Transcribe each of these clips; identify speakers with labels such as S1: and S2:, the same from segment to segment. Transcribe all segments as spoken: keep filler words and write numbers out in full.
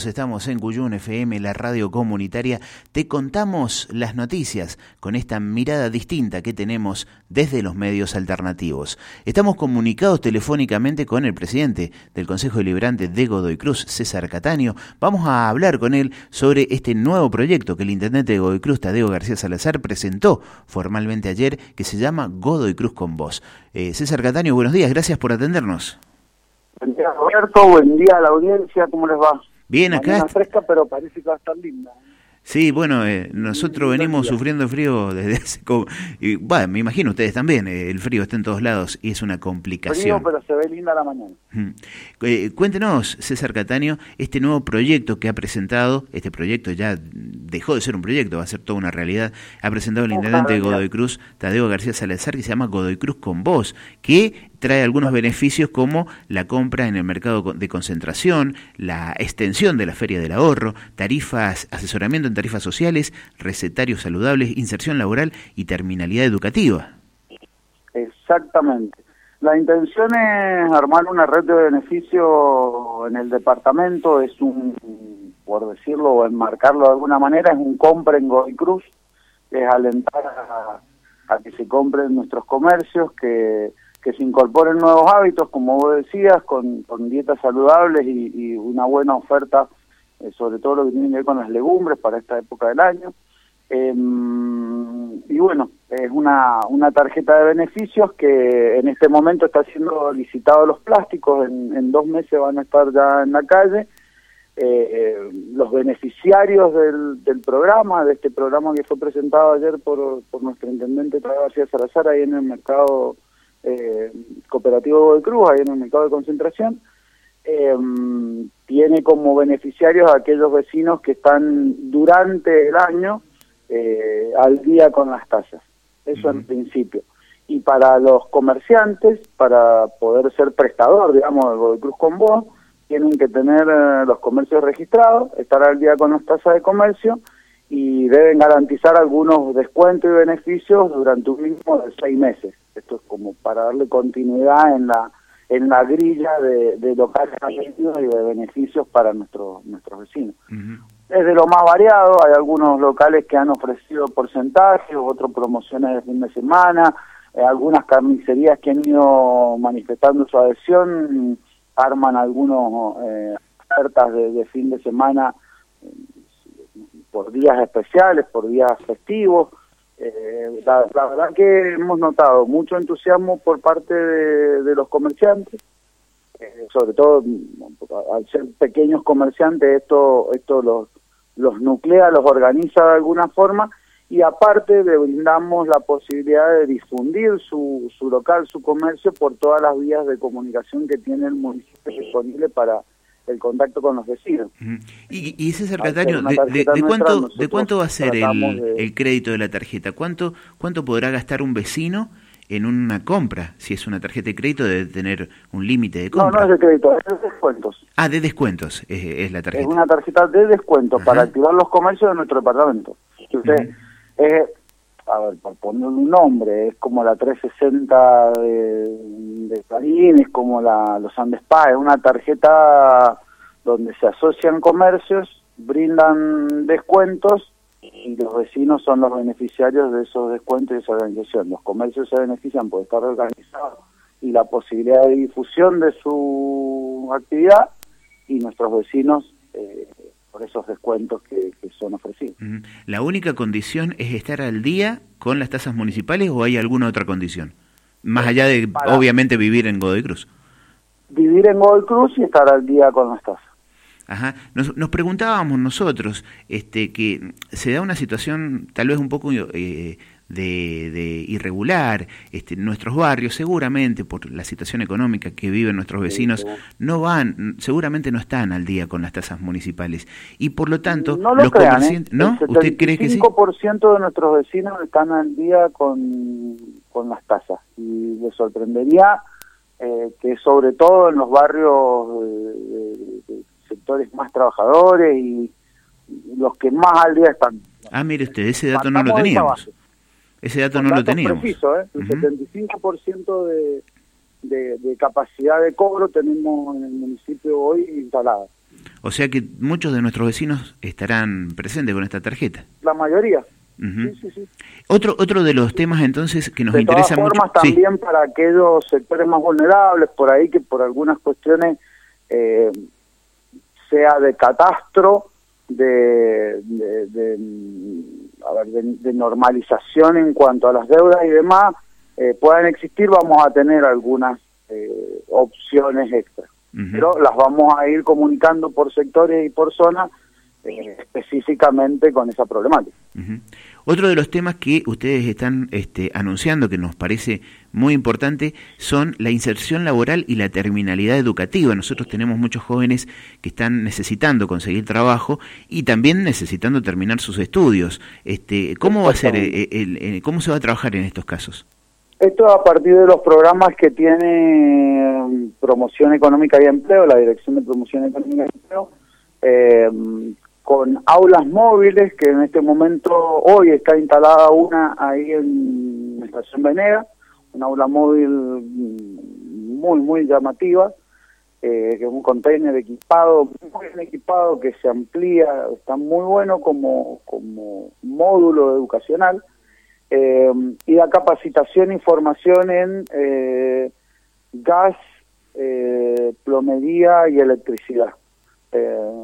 S1: Estamos en Cuyún F M, la radio comunitaria. Te contamos las noticias con esta mirada distinta que tenemos desde los medios alternativos. Estamos comunicados telefónicamente con el presidente del Consejo Deliberante de Godoy Cruz, César Cataño. Vamos a hablar con él sobre este nuevo proyecto que el intendente de Godoy Cruz, Tadeo García Salazar, presentó formalmente ayer, que se llama Godoy Cruz con Vos. Eh, César Cataño, buenos días, gracias por atendernos.
S2: Buen día, Roberto, buen día a la audiencia, ¿cómo les va?
S1: Bien, acá.
S2: Mañana fresca, pero parece que va a estar linda.
S1: Sí, bueno, eh, nosotros venimos sufriendo frío desde hace... Como, y, bueno, me imagino ustedes también, eh, el frío está en todos lados y es una complicación.
S2: Frío, pero se ve linda la mañana.
S1: Mm. Eh, cuéntenos, César Cataño, este nuevo proyecto que ha presentado, este proyecto ya dejó de ser un proyecto, va a ser toda una realidad, ha presentado el intendente de Godoy Cruz, Tadeo García Salazar, que se llama Godoy Cruz con Vos, que trae algunos beneficios como la compra en el mercado de concentración, la extensión de la Feria del Ahorro, tarifas, asesoramiento en tarifas sociales, recetarios saludables, inserción laboral y terminalidad educativa.
S2: Exactamente. La intención es armar una red de beneficio en el departamento, es un, por decirlo o enmarcarlo de alguna manera, es un compra en Godoy Cruz, es alentar a, a que se compren nuestros comercios, que que se incorporen nuevos hábitos, como vos decías, con, con dietas saludables y, y una buena oferta, eh, sobre todo lo que tiene que ver con las legumbres para esta época del año. Eh, y bueno, es una, una tarjeta de beneficios que en este momento está siendo licitado los plásticos, en, en dos meses van a estar ya en la calle. Eh, eh, los beneficiarios del, del programa, de este programa que fue presentado ayer por, por nuestro intendente Tadeo García Salazar ahí en el mercado Eh, cooperativo de Godoy Cruz, ahí en el mercado de concentración, eh, tiene como beneficiarios a aquellos vecinos que están durante el año eh, al día con las tasas. Eso uh-huh. En principio. Y para los comerciantes, para poder ser prestador, digamos, de Godoy Cruz con Vos, tienen que tener eh, los comercios registrados, estar al día con las tasas de comercio y deben garantizar algunos descuentos y beneficios durante un mínimo de seis meses. Esto es como para darle continuidad en la en la grilla de, de locales abiertos y de beneficios para nuestros nuestros vecinos. Uh-huh. Es de lo más variado, hay algunos locales que han ofrecido porcentajes, otros promociones de fin de semana, eh, algunas carnicerías que han ido manifestando su adhesión, arman algunos eh, ofertas de, de fin de semana eh, por días especiales, por días festivos. Eh, la, la verdad que hemos notado mucho entusiasmo por parte de, de los comerciantes, eh, sobre todo al ser pequeños comerciantes, esto esto los, los nuclea, los organiza de alguna forma, y aparte le brindamos la posibilidad de difundir su, su local, su comercio, por todas las vías de comunicación que tiene el municipio disponible para el contacto con los vecinos.
S1: Uh-huh. Y, y César Cataño, ¿de, de, de, cuánto, ¿de cuánto va a ser el, de... el crédito de la tarjeta? ¿Cuánto cuánto podrá gastar un vecino en una compra? Si es una tarjeta de crédito, debe tener un límite de compra.
S2: No, no es de crédito, es de descuentos.
S1: Ah, de descuentos es, es la tarjeta.
S2: Es una tarjeta de descuentos. Uh-huh. Para activar los comercios de nuestro departamento. Si usted, uh-huh. eh, a ver, por ponerle un nombre, es como la trescientos sesenta de, de Clarín, es como la los Andes Spa, es una tarjeta donde se asocian comercios, brindan descuentos y los vecinos son los beneficiarios de esos descuentos y de esa organización. Los comercios se benefician por estar organizados y la posibilidad de difusión de su actividad, y nuestros vecinos eh, por esos descuentos que, que son ofrecidos.
S1: ¿La única condición es estar al día con las tasas municipales o hay alguna otra condición? Más allá de, Para obviamente, vivir en Godoy Cruz.
S2: Vivir en Godoy Cruz y estar al día con las tasas.
S1: Ajá. Nos, nos preguntábamos nosotros este, que se da una situación tal vez un poco eh, de, de irregular. Este, nuestros barrios, seguramente por la situación económica que viven nuestros vecinos, sí, sí. no van, seguramente no están al día con las tasas municipales. Y por lo tanto,
S2: no lo
S1: los
S2: crean,
S1: comerciantes...
S2: ¿eh?
S1: ¿No? ¿Usted cree que sí?
S2: El setenta y cinco por ciento de nuestros vecinos están al día con, con las tasas. Y les sorprendería eh, que sobre todo en los barrios de, de, de sectores más trabajadores y los que más al día están.
S1: Ah, mire usted, ese dato no lo teníamos. Ese dato
S2: Con
S1: no
S2: datos
S1: lo teníamos.
S2: Preciso, ¿eh? El uh-huh. setenta y cinco por ciento de, de, de capacidad de cobro tenemos en el municipio hoy instalada.
S1: O sea que muchos de nuestros vecinos estarán presentes con esta tarjeta.
S2: La mayoría.
S1: Uh-huh.
S2: Sí, sí, sí.
S1: Otro otro de los temas entonces que nos
S2: de
S1: interesa
S2: todas formas,
S1: mucho...
S2: también
S1: sí.
S2: para aquellos sectores más vulnerables, por ahí que por algunas cuestiones, eh, sea de catastro, de, de, de, a ver, de, de normalización en cuanto a las deudas y demás, eh, puedan existir, vamos a tener algunas eh, opciones extras. Uh-huh. Pero las vamos a ir comunicando por sectores y por zonas, eh, específicamente con esa problemática.
S1: Uh-huh. Otro de los temas que ustedes están este, anunciando, que nos parece muy importante, son la inserción laboral y la terminalidad educativa. Nosotros tenemos muchos jóvenes que están necesitando conseguir trabajo y también necesitando terminar sus estudios. Este, ¿Cómo va a ser, el, el, el, cómo se va a trabajar en estos casos?
S2: Esto a partir de los programas que tiene Promoción Económica y Empleo, la Dirección de Promoción Económica y Empleo, eh, con aulas móviles, que en este momento, hoy está instalada una ahí en la Estación Venega, una aula móvil muy, muy llamativa, eh, que es un container equipado, muy bien equipado, que se amplía, está muy bueno como, como módulo educacional, eh, y da capacitación y formación en eh, gas, eh, plomería y electricidad. Eh,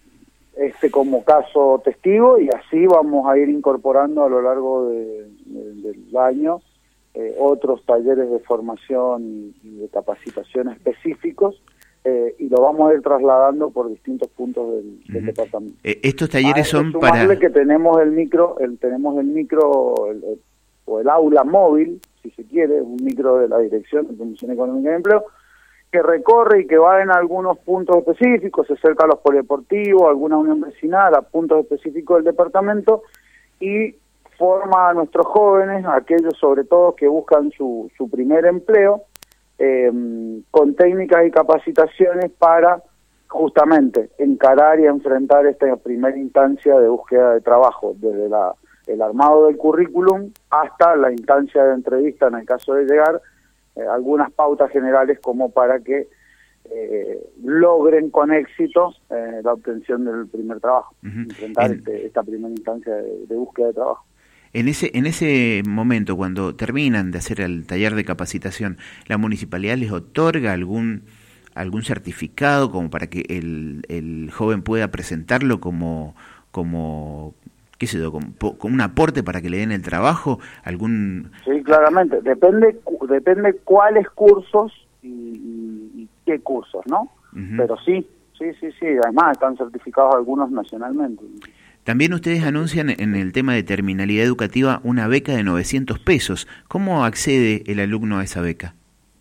S2: este como caso testigo, y así vamos a ir incorporando a lo largo de, de, del año eh, otros talleres de formación y, y de capacitación específicos, eh, y lo vamos a ir trasladando por distintos puntos del, del uh-huh. departamento.
S1: Eh, estos talleres son
S2: para
S1: que
S2: tenemos el micro, el, tenemos el micro el, el, o el aula móvil, si se quiere, un micro de la Dirección de Promoción Económica y Empleo, que recorre y que va en algunos puntos específicos, se acerca a los polideportivos, a alguna unión vecinal, a puntos específicos del departamento, y forma a nuestros jóvenes, a aquellos sobre todo que buscan su, su primer empleo, eh, con técnicas y capacitaciones para justamente encarar y enfrentar esta primera instancia de búsqueda de trabajo, desde la, el armado del currículum hasta la instancia de entrevista en el caso de llegar, eh, algunas pautas generales como para que eh, logren con éxito eh, la obtención del primer trabajo, uh-huh. enfrentar en, este, esta primera instancia de, de búsqueda de trabajo.
S1: En ese en ese momento, cuando terminan de hacer el taller de capacitación, ¿la municipalidad les otorga algún algún certificado como para que el, el joven pueda presentarlo como como qué sé yo, como, como un aporte para que le den el trabajo? Algún
S2: Sí, claramente, depende depende cuáles cursos y, y, y qué cursos, ¿no? Uh-huh. Pero sí, sí, sí, sí, además están certificados algunos nacionalmente.
S1: También ustedes anuncian en el tema de terminalidad educativa una beca de novecientos pesos. ¿Cómo accede el alumno a esa beca?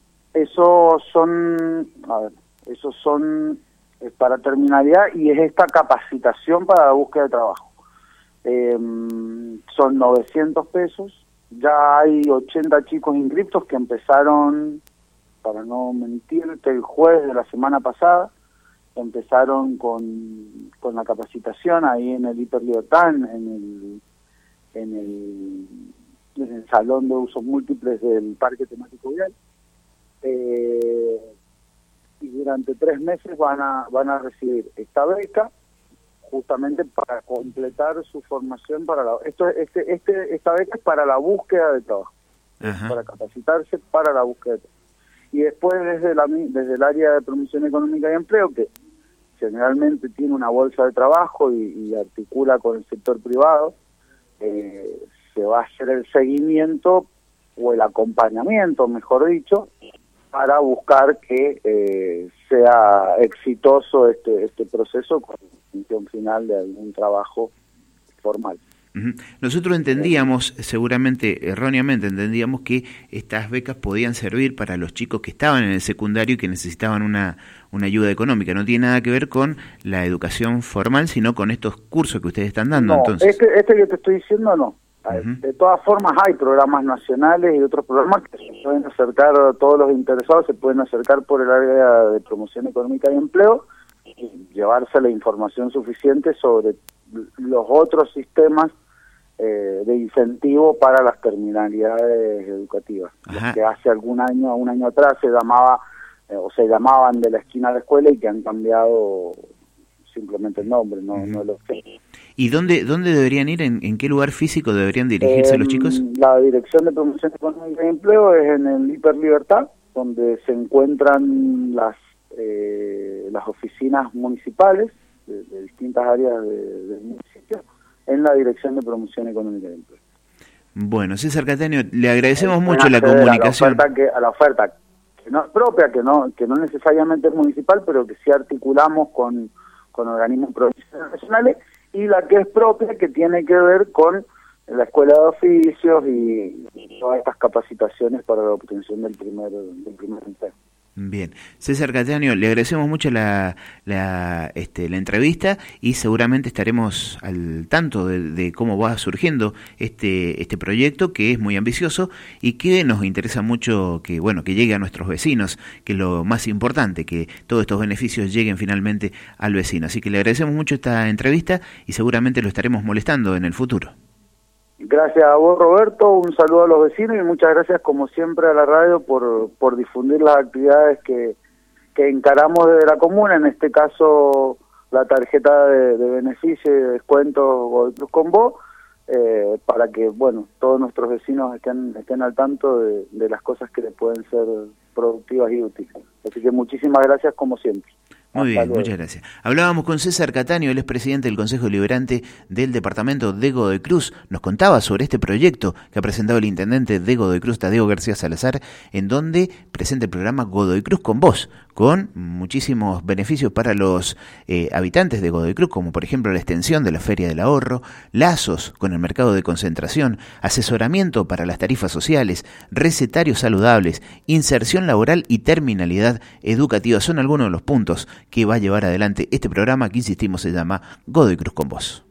S2: Eso son, a ver, esos son es para terminalidad y es esta capacitación para la búsqueda de trabajo. Eh, son novecientos pesos, ya hay ochenta chicos inscriptos que empezaron, para no mentirte, el jueves de la semana pasada. Empezaron con, con la capacitación ahí en el Hiper Libertad, en el, en el en el Salón de Usos Múltiples del Parque Temático Vial. Eh, y durante tres meses van a van a recibir esta beca justamente para completar su formación para la esto este este esta beca es para la búsqueda de trabajo, para capacitarse para la búsqueda de trabajo. Y después desde la desde el área de promoción económica y empleo, que generalmente tiene una bolsa de trabajo y, y articula con el sector privado, eh, se va a hacer el seguimiento o el acompañamiento, mejor dicho, para buscar que eh, sea exitoso este este proceso con función final de algún trabajo formal.
S1: Uh-huh. Nosotros entendíamos, seguramente erróneamente entendíamos que estas becas podían servir para los chicos que estaban en el secundario y que necesitaban una, una ayuda económica. No tiene nada que ver con la educación formal, sino con estos cursos que ustedes están dando.
S2: No,
S1: entonces
S2: este, este que te estoy diciendo no. Uh-huh. De todas formas hay programas nacionales y otros programas que se pueden acercar, todos los interesados se pueden acercar por el área de promoción económica y empleo y llevarse la información suficiente sobre los otros sistemas eh, de incentivo para las terminalidades educativas, que hace algún año, un año atrás se llamaba eh, o se llamaban de la esquina de la escuela y que han cambiado simplemente el nombre, no, uh-huh. no el objeto.
S1: ¿Y dónde dónde deberían ir? ¿En, en qué lugar físico deberían dirigirse eh, los chicos?
S2: La Dirección de Promoción Económica y Empleo es en el Hiper Libertad, donde se encuentran las eh, las oficinas municipales de, de distintas áreas de, del municipio, en la Dirección de Promoción Económica y Empleo.
S1: Bueno, César Cataño, le agradecemos mucho la comunicación.
S2: A la oferta que, a la oferta que no es propia, que no que no necesariamente es municipal, pero que sí articulamos con, con organismos provinciales nacionales, y la que es propia, que tiene que ver con la Escuela de Oficios y, y todas estas capacitaciones para la obtención del primer, del primer empleo.
S1: Bien, César Cataño, le agradecemos mucho la, la, este, la entrevista, y seguramente estaremos al tanto de, de cómo va surgiendo este, este proyecto, que es muy ambicioso y que nos interesa mucho que, bueno, que llegue a nuestros vecinos, que es lo más importante, que todos estos beneficios lleguen finalmente al vecino. Así que le agradecemos mucho esta entrevista y seguramente lo estaremos molestando en el futuro.
S2: Gracias a vos, Roberto, un saludo a los vecinos y muchas gracias como siempre a la radio por, por difundir las actividades que, que encaramos desde la comuna, en este caso la tarjeta de, de beneficio y de descuento Godoy Cruz con vos, eh, para que bueno todos nuestros vecinos estén, estén al tanto de, de las cosas que les pueden ser productivas y útiles. Así que muchísimas gracias como siempre.
S1: Muy bien, muchas gracias. Hablábamos con César Cataño, él es presidente del Consejo Deliberante del Departamento de Godoy Cruz. Nos contaba sobre este proyecto que ha presentado el intendente de Godoy Cruz, Tadeo García Salazar, en donde presenta el programa Godoy Cruz con Vos, con muchísimos beneficios para los eh, habitantes de Godoy Cruz, como por ejemplo la extensión de la Feria del Ahorro, lazos con el mercado de concentración, asesoramiento para las tarifas sociales, recetarios saludables, inserción laboral y terminalidad educativa. Son algunos de los puntos que va a llevar adelante este programa que, insistimos, se llama Godoy Cruz con Vos.